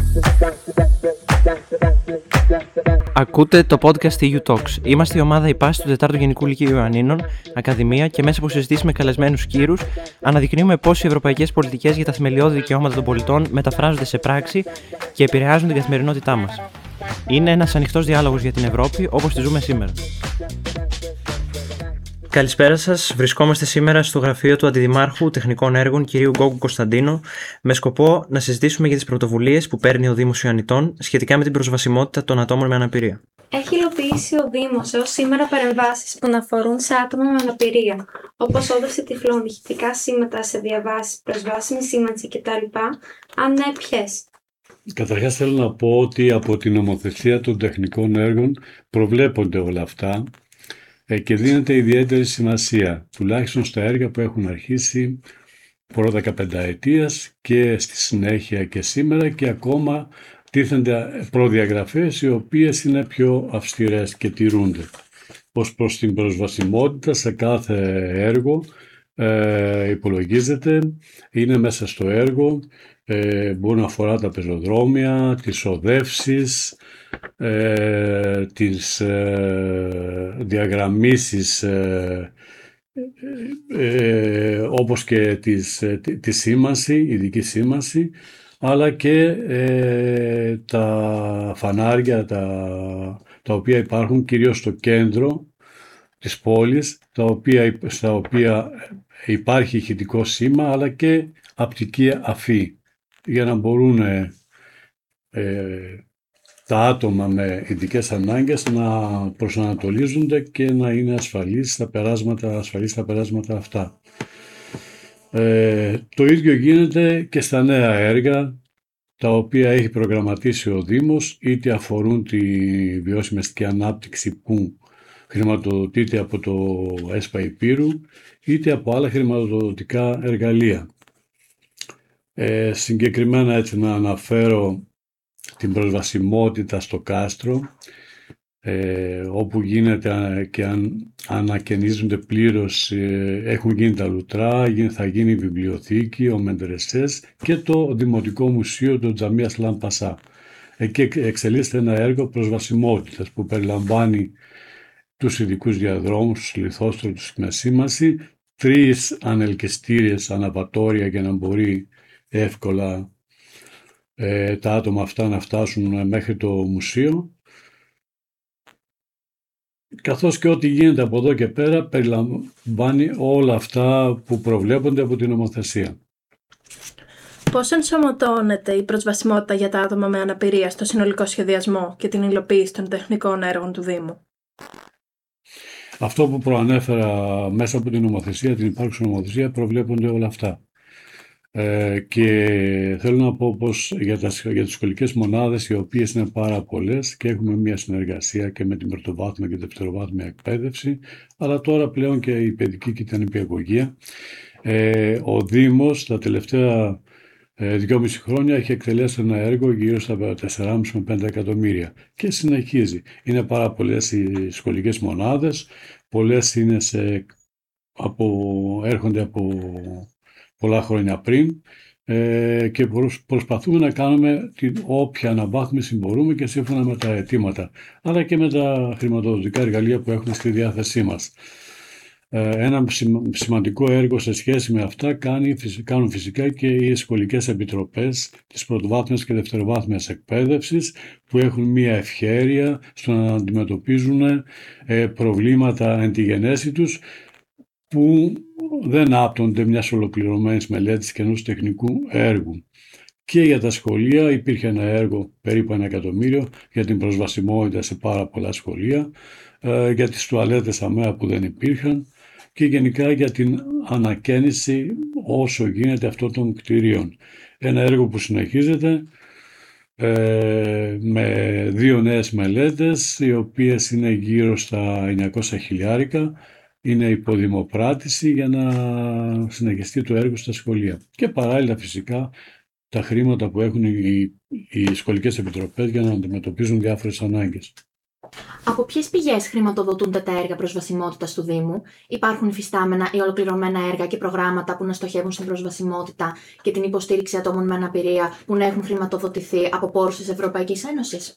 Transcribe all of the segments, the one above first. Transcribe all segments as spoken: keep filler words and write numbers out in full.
Ακούτε το podcast ι γιου Talks. Είμαστε η ομάδα ΥΠΑΣ του τετάρτου Γενικού Λυκείου Ιωαννίνων, Ακαδημία, και μέσα από συζητήσεις με καλεσμένους κύρους, αναδεικνύουμε πώς οι ευρωπαϊκές πολιτικές για τα θεμελιώδη δικαιώματα των πολιτών μεταφράζονται σε πράξη και επηρεάζουν την καθημερινότητά μας. Είναι ένας ανοιχτός διάλογος για την Ευρώπη, όπως τη ζούμε σήμερα. Καλησπέρα σας. Βρισκόμαστε σήμερα στο γραφείο του Αντιδημάρχου Τεχνικών Έργων κ. Γκόγκου Κωνσταντίνου, με σκοπό να συζητήσουμε για τις πρωτοβουλίες που παίρνει ο Δήμος Ιωαννιτών σχετικά με την προσβασιμότητα των ατόμων με αναπηρία. Έχει υλοποιήσει ο Δήμος έως σήμερα παρεμβάσεις που να αφορούν σε άτομα με αναπηρία, όπως όδευση τυφλών, ηχητικά σήματα σε διαβάσεις, προσβάσιμη σήμανση κτλ. Αν ναι, ποιες? Καταρχάς θέλω να πω ότι από την νομοθεσία των τεχνικών έργων προβλέπονται όλα αυτά και δίνεται ιδιαίτερη σημασία, τουλάχιστον στα έργα που έχουν αρχίσει προ δεκαπενταετίας και στη συνέχεια και σήμερα, και ακόμα τίθενται προδιαγραφές οι οποίες είναι πιο αυστηρές και τηρούνται. Ως προς την προσβασιμότητα σε κάθε έργο ε, υπολογίζεται, είναι μέσα στο έργο, ε, μπορεί να αφορά τα πεζοδρόμια, τις οδεύσεις, ε, τις ε, διαγραμμίσεις, ε, ε, όπως και τις, ε, τη, τη σήμανση, ειδική σήμανση, αλλά και ε, τα φανάρια τα, τα οποία υπάρχουν κυρίως στο κέντρο της πόλης, τα οποία, στα οποία υπάρχει ηχητικό σήμα αλλά και απτική αφή, για να μπορούν ε, τα άτομα με ειδικές ανάγκες να προσανατολίζονται και να είναι ασφαλείς στα περάσματα, ασφαλείς στα περάσματα αυτά. Ε, το ίδιο γίνεται και στα νέα έργα τα οποία έχει προγραμματίσει ο Δήμος, είτε αφορούν τη βιώσιμη αστική ανάπτυξη που χρηματοδοτείται από το ΕΣΠΑ Υπήρου, είτε από άλλα χρηματοδοτικά εργαλεία. Ε, συγκεκριμένα έτσι να αναφέρω την προσβασιμότητα στο κάστρο, ε, όπου γίνεται και αν ανακαινίζονται πλήρως, ε, έχουν γίνει τα λουτρά, θα γίνει η βιβλιοθήκη, ο Μεντρεσές και το Δημοτικό Μουσείο, το Τζαμία Λαμπασά. Εκεί εξελίσσεται ένα έργο προσβασιμότητας που περιλαμβάνει τους ειδικούς διαδρόμους, τους λιθόστρωτους με σήμανση, τρεις ανελκυστήριες αναβατόρια για να μπορεί εύκολα ε, τα άτομα αυτά να φτάσουν μέχρι το μουσείο, καθώς και ό,τι γίνεται από εδώ και πέρα περιλαμβάνει όλα αυτά που προβλέπονται από την νομοθεσία. Πώς ενσωματώνεται η προσβασιμότητα για τα άτομα με αναπηρία στο συνολικό σχεδιασμό και την υλοποίηση των τεχνικών έργων του Δήμου? Αυτό που προανέφερα μέσα από την νομοθεσία, την υπάρχουσα νομοθεσία, προβλέπονται όλα αυτά. Ε, και θέλω να πω πως για, τα, για τις σχολικές μονάδες, οι οποίες είναι πάρα πολλές και έχουμε μια συνεργασία και με την πρωτοβάθμια και δευτεροβάθμια εκπαίδευση, αλλά τώρα πλέον και η παιδική και την νηπιαγωγία, ε, ο Δήμος τα τελευταία ε, δυόμιση χρόνια έχει εκτελέσει ένα έργο γύρω στα τέσσερα κόμμα πέντε με πέντε εκατομμύρια και συνεχίζει. Είναι πάρα πολλές οι σχολικές μονάδες, πολλές είναι σε, από, έρχονται από πολλά χρόνια πριν, ε, και προσπαθούμε να κάνουμε την όποια αναβάθμιση μπορούμε και σύμφωνα με τα αιτήματα, αλλά και με τα χρηματοδοτικά εργαλεία που έχουμε στη διάθεσή μας. Ε, ένα σημαντικό έργο σε σχέση με αυτά κάνει, κάνουν φυσικά και οι σχολικές επιτροπές της πρωτοβάθμιας και δευτεροβάθμιας εκπαίδευσης, που έχουν μία ευχέρεια στο να αντιμετωπίζουν ε, προβλήματα εν τη γενέση τους, που δεν άπτονται μιας ολοκληρωμένης μελέτης και ενός τεχνικού έργου. Και για τα σχολεία υπήρχε ένα έργο περίπου ένα εκατομμύριο για την προσβασιμότητα σε πάρα πολλά σχολεία, ε, για τις τουαλέτες ΑΜΕΑ που δεν υπήρχαν και γενικά για την ανακαίνιση όσο γίνεται αυτών των κτηρίων. Ένα έργο που συνεχίζεται ε, με δύο νέες μελέτες, οι οποίες είναι γύρω στα εννιακόσια χιλιάρικα. Είναι υποδημοπράτηση για να συνεχιστεί το έργο στα σχολεία. Και παράλληλα φυσικά τα χρήματα που έχουν οι, οι σχολικές επιτροπές για να αντιμετωπίζουν διάφορες ανάγκες. Από ποιες πηγές χρηματοδοτούνται τα έργα προσβασιμότητας του Δήμου? Υπάρχουν υφιστάμενα ή ολοκληρωμένα έργα και προγράμματα που να στοχεύουν στην προσβασιμότητα και την υποστήριξη ατόμων με αναπηρία που να έχουν χρηματοδοτηθεί από πόρους της Ευρωπαϊκής Ένωσης?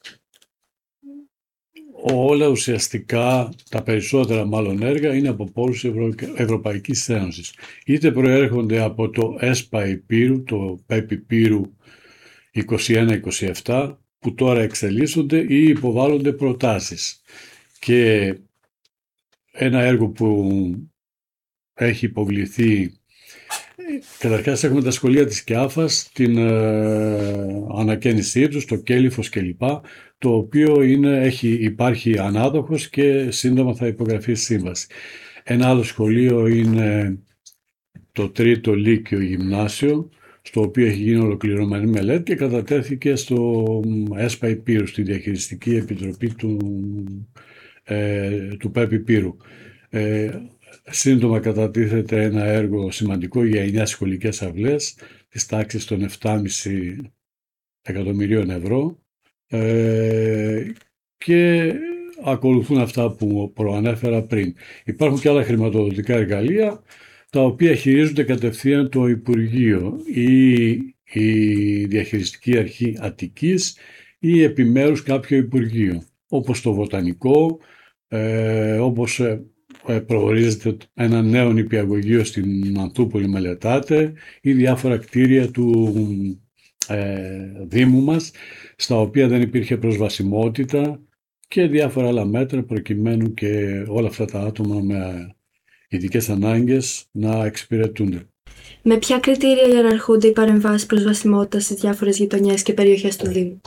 Όλα ουσιαστικά, τα περισσότερα μάλλον έργα, είναι από πόρους Ευρω... Ευρωπαϊκής Ένωσης. Είτε προέρχονται από το ΕΣΠΑ Υπήρου, το ΠΕΠ Υπήρου είκοσι ένα είκοσι επτά, που τώρα εξελίσσονται ή υποβάλλονται προτάσεις. Και ένα έργο που έχει υποβληθεί, καταρχάς έχουμε τα σχολεία της ΚΕΑΦΑΣ, την ε, ανακαίνισή τους, το κέλυφος κλπ, το οποίο είναι, έχει, υπάρχει ανάδοχος και σύντομα θα υπογραφεί σύμβαση. Ένα άλλο σχολείο είναι το τρίτο Λύκειο Γυμνάσιο, στο οποίο έχει γίνει ολοκληρωμένη μελέτη και κατατέθηκε στο ΕΣΠΑ Υπήρου, στη Διαχειριστική Επιτροπή του, ε, του ΠΕΠ Υπήρου. Ε, σύντομα κατατίθεται ένα έργο σημαντικό για εννιά σχολικές αυλές της τάξης των επτά κόμμα πέντε εκατομμυρίων ευρώ ε, και ακολουθούν αυτά που προανέφερα πριν. Υπάρχουν και άλλα χρηματοδοτικά εργαλεία τα οποία χειρίζονται κατευθείαν το Υπουργείο ή η Διαχειριστική Αρχή Αττικής ή επιμέρους κάποιο Υπουργείο, όπως το Βοτανικό, ε, όπως ε, προορίζεται ένα νέο νηπιαγωγείο στην Μανθούπολη μελετάτε ή διάφορα κτίρια του ε, Δήμου μας, στα οποία δεν υπήρχε προσβασιμότητα και διάφορα άλλα μέτρα προκειμένου και όλα αυτά τα άτομα με ειδικές ανάγκες να εξυπηρετούνται. Με ποια κριτήρια ιεραρχούνται οι παρεμβάσεις προσβασιμότητας στις διάφορες γειτονιές και περιοχές του Δήμου?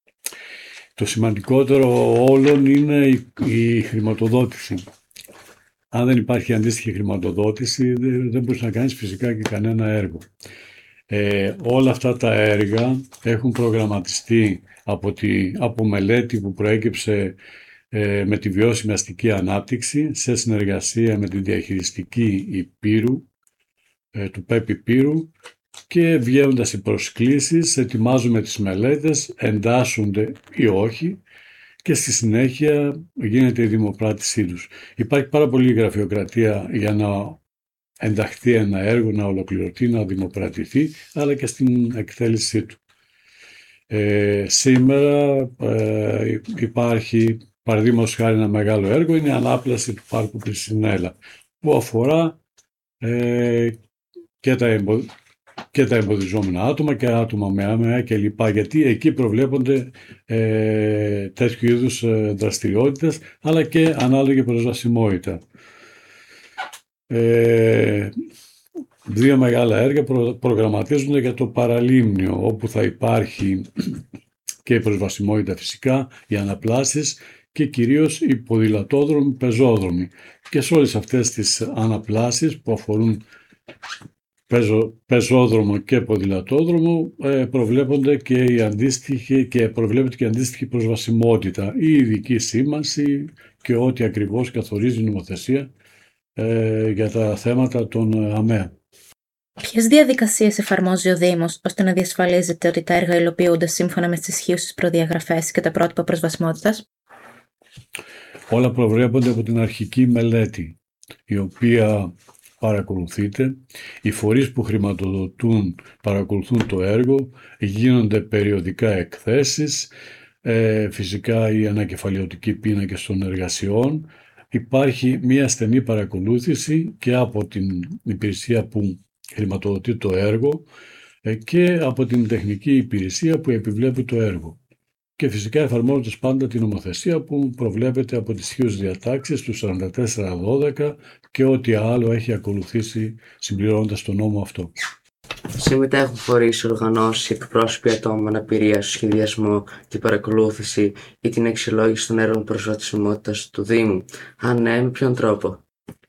Το σημαντικότερο όλων είναι η, η χρηματοδότηση. Αν δεν υπάρχει αντίστοιχη χρηματοδότηση, δεν, δεν μπορείς να κάνεις φυσικά και κανένα έργο. Ε, όλα αυτά τα έργα έχουν προγραμματιστεί από, τη, από μελέτη που προέκυψε ε, με τη βιώσιμη αστική ανάπτυξη σε συνεργασία με τη Διαχειριστική Υπήρου, ε, του ΠΕΠ Υπήρου, και βγαίνοντας οι προσκλήσεις ετοιμάζουμε τις μελέτες, εντάσσονται ή όχι και στη συνέχεια γίνεται η δημοπράτησή τους. Υπάρχει πάρα πολύ γραφειοκρατία για να ενταχθεί ένα έργο, να ολοκληρωθεί, να δημοπρατηθεί, αλλά και στην εκτέλεσή του. Ε, σήμερα ε, υπάρχει, παραδείγματος χάρη, ένα μεγάλο έργο, είναι η ανάπλαση του πάρκου Κρυσινέλα, που αφορά ε, και τα εμπο... και τα εμποδιζόμενα άτομα και άτομα με άμεα και λοιπά, γιατί εκεί προβλέπονται ε, τέτοιου είδους ε, δραστηριότητες, αλλά και ανάλογη προσβασιμότητα. Ε, δύο μεγάλα έργα προ, προγραμματίζονται για το Παραλίμνιο, όπου θα υπάρχει και η προσβασιμότητα φυσικά, οι αναπλάσεις και κυρίως οι ποδηλατόδρομοι, πεζόδρομοι. Και σε όλες αυτές τις αναπλάσεις που αφορούν πεζο, πεζόδρομο και ποδηλατόδρομο ε, προβλέπονται και η αντίστοιχη και προβλέπεται και η αντίστοιχη προσβασιμότητα, η ειδική σήμανση και ό,τι ακριβώς καθορίζει η νομοθεσία ε, για τα θέματα των ΑΜΕΑ. Ποιες διαδικασίες εφαρμόζει ο Δήμος ώστε να διασφαλίζεται ότι τα έργα υλοποιούνται σύμφωνα με τις ισχύουσες προδιαγραφές και τα πρότυπα προσβασιμότητας? Όλα προβλέπονται από την αρχική μελέτη, η οποία παρακολουθείται. Οι φορείς που χρηματοδοτούν παρακολουθούν το έργο, γίνονται περιοδικά εκθέσεις, ε, φυσικά οι ανακεφαλαιωτικοί πίνακες των εργασιών. Υπάρχει μια στενή παρακολούθηση και από την υπηρεσία που χρηματοδοτεί το έργο ε, και από την τεχνική υπηρεσία που επιβλέπει το έργο. Και φυσικά εφαρμόζοντας πάντα την νομοθεσία που προβλέπεται από τις ισχύουσες διατάξεις του σαράντα τέσσερα δώδεκα και ό,τι άλλο έχει ακολουθήσει συμπληρώνοντας τον νόμο αυτό. Συμμετέχουν φορείς, οργανώσεις, εκπρόσωποι ατόμων με αναπηρία στο σχεδιασμό, την παρακολούθηση ή την αξιολόγηση των έργων προσβασιμότητας του Δήμου? Αν ναι, με ποιον τρόπο?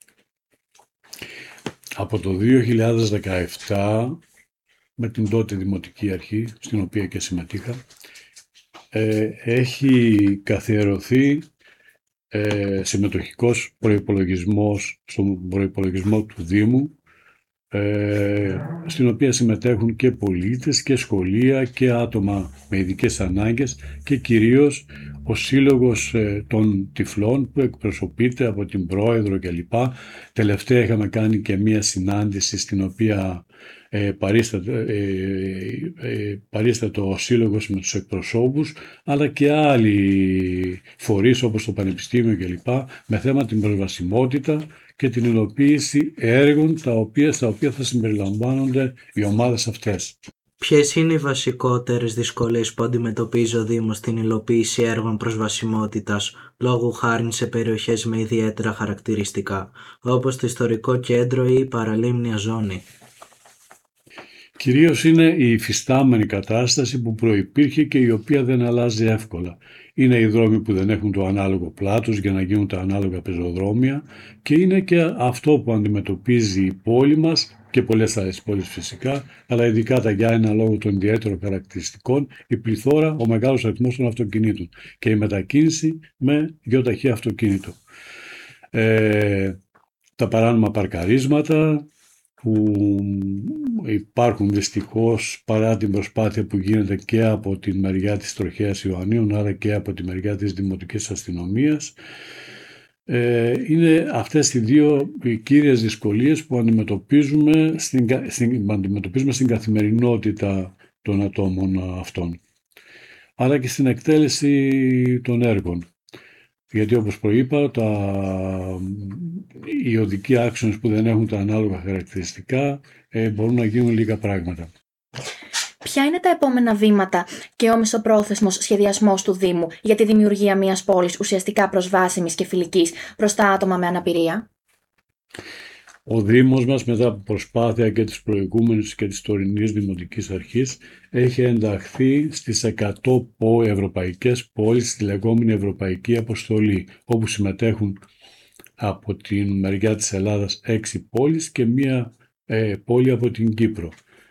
Από το δύο χιλιάδες δεκαεπτά, με την τότε Δημοτική Αρχή, στην οποία και συμμετείχα, ε, έχει καθιερωθεί ε, συμμετοχικός προϋπολογισμός στον προϋπολογισμό του Δήμου ε, στην οποία συμμετέχουν και πολίτες και σχολεία και άτομα με ειδικές ανάγκες και κυρίως ο Σύλλογος ε, των Τυφλών που εκπροσωπείται από την Πρόεδρο κλπ. Τελευταία είχαμε κάνει και μία συνάντηση στην οποία ε, παρίστατο, ε, ε, παρίστατο ο Σύλλογος με τους εκπροσώπους, αλλά και άλλοι φορείς όπως το Πανεπιστήμιο κλπ. Με θέμα την προσβασιμότητα και την υλοποίηση έργων τα οποία, στα οποία θα συμπεριλαμβάνονται οι ομάδες αυτές. Ποιες είναι οι βασικότερες δυσκολίες που αντιμετωπίζει ο Δήμος στην υλοποίηση έργων προσβασιμότητας, λόγου χάριν σε περιοχές με ιδιαίτερα χαρακτηριστικά, όπως το ιστορικό κέντρο ή η παραλίμνια ζώνη? Κυρίως είναι η υφιστάμενη κατάσταση που προϋπήρχε και η οποία δεν αλλάζει εύκολα. Είναι οι δρόμοι που δεν έχουν το ανάλογο πλάτος για να γίνουν τα ανάλογα πεζοδρόμια και είναι και αυτό που αντιμετωπίζει η πόλη μας και πολλές άλλες πόλεις φυσικά, αλλά ειδικά τα Γιάννενα λόγω των ιδιαίτερων χαρακτηριστικών, η πληθώρα, ο μεγάλος αριθμός των αυτοκινήτων και η μετακίνηση με γεωταχή αυτοκίνητο. Ε, τα παράνομα παρκαρίσματα που υπάρχουν δυστυχώς παρά την προσπάθεια που γίνεται και από τη μεριά της Τροχέας Ιωαννίνων αλλά και από τη μεριά της Δημοτικής Αστυνομίας. Ε, είναι αυτές οι δύο οι κύριες δυσκολίες που αντιμετωπίζουμε στην, στην, αντιμετωπίζουμε στην καθημερινότητα των ατόμων αυτών, αλλά και στην εκτέλεση των έργων. Γιατί όπως προείπα, τα, οι οδικοί άξονες που δεν έχουν τα ανάλογα χαρακτηριστικά ε, μπορούν να γίνουν λίγα πράγματα. Ποια είναι τα επόμενα βήματα και ο μεσοπρόθεσμος σχεδιασμός του Δήμου για τη δημιουργία μιας πόλης ουσιαστικά προσβάσιμης και φιλικής προς τα άτομα με αναπηρία? Ο Δήμος μας, μετά από προσπάθεια και της προηγούμενης και της τωρινής Δημοτικής Αρχής, έχει ενταχθεί στις εκατό ευρωπαϊκές πόλεις στη λεγόμενη Ευρωπαϊκή Αποστολή, όπου συμμετέχουν από την μεριά της Ελλάδας έξι πόλεις και μία ε, πόλη από την Κύπρο.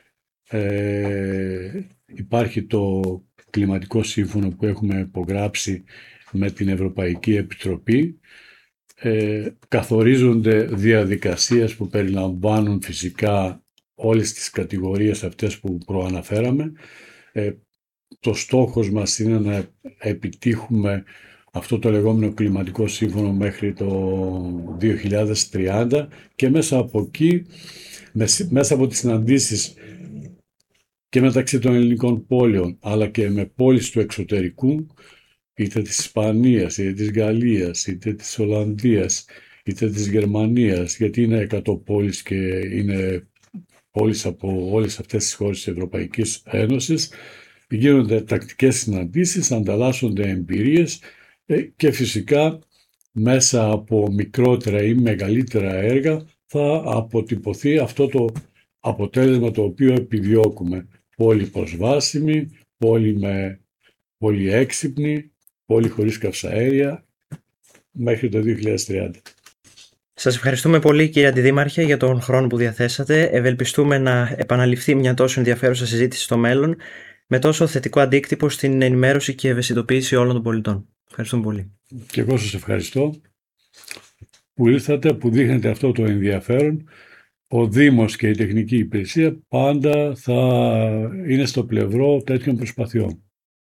Ε, υπάρχει το κλιματικό σύμφωνο που έχουμε υπογράψει με την Ευρωπαϊκή Επιτροπή. Ε, καθορίζονται διαδικασίες που περιλαμβάνουν φυσικά όλες τις κατηγορίες αυτές που προαναφέραμε. Ε, το στόχος μας είναι να επιτύχουμε αυτό το λεγόμενο κλιματικό σύμφωνο μέχρι το δύο χιλιάδες τριάντα και μέσα από εκεί, μέσα από τις συναντήσεις και μεταξύ των ελληνικών πόλεων αλλά και με πόλεις του εξωτερικού, είτε της Ισπανίας, είτε της Γαλλίας, είτε της Ολλανδίας, είτε της Γερμανίας, γιατί είναι εκατό πόλεις και είναι πόλεις από όλες αυτές τις χώρες της Ευρωπαϊκής Ένωσης. Γίνονται τακτικές συναντήσεις, ανταλλάσσονται εμπειρίες και φυσικά μέσα από μικρότερα ή μεγαλύτερα έργα θα αποτυπωθεί αυτό το αποτέλεσμα το οποίο επιδιώκουμε. Πόλη προσβάσιμη, πόλη με πόλη έξυπνη, πόλη χωρίς καυσαέρια μέχρι το δύο χιλιάδες τριάντα. Σας ευχαριστούμε πολύ κύριε Αντιδήμαρχε για τον χρόνο που διαθέσατε. Ευελπιστούμε να επαναληφθεί μια τόσο ενδιαφέρουσα συζήτηση στο μέλλον με τόσο θετικό αντίκτυπο στην ενημέρωση και ευαισθητοποίηση όλων των πολιτών. Ευχαριστούμε πολύ. Και εγώ σας ευχαριστώ που ήρθατε, που δείχνετε αυτό το ενδιαφέρον. Ο Δήμος και η Τεχνική Υπηρεσία πάντα θα είναι στο πλευρό τέτοιων προσπαθειών.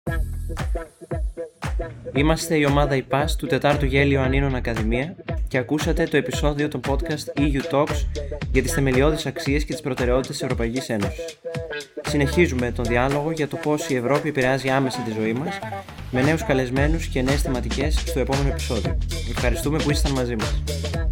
Είμαστε η ομάδα ΙΠΑΣ του τετάρτου Γέλιο Ιωαννίνων Ακαδημία και ακούσατε το επεισόδιο των podcast ι γιου Talks για τις θεμελιώδεις αξίες και τις προτεραιότητες της Ευρωπαϊκής Ένωσης. Συνεχίζουμε τον διάλογο για το πώς η Ευρώπη επηρεάζει άμεσα τη ζωή μας, με νέους καλεσμένους και νέες θεματικές στο επόμενο επεισόδιο. Ευχαριστούμε που ήσασταν μαζί μας.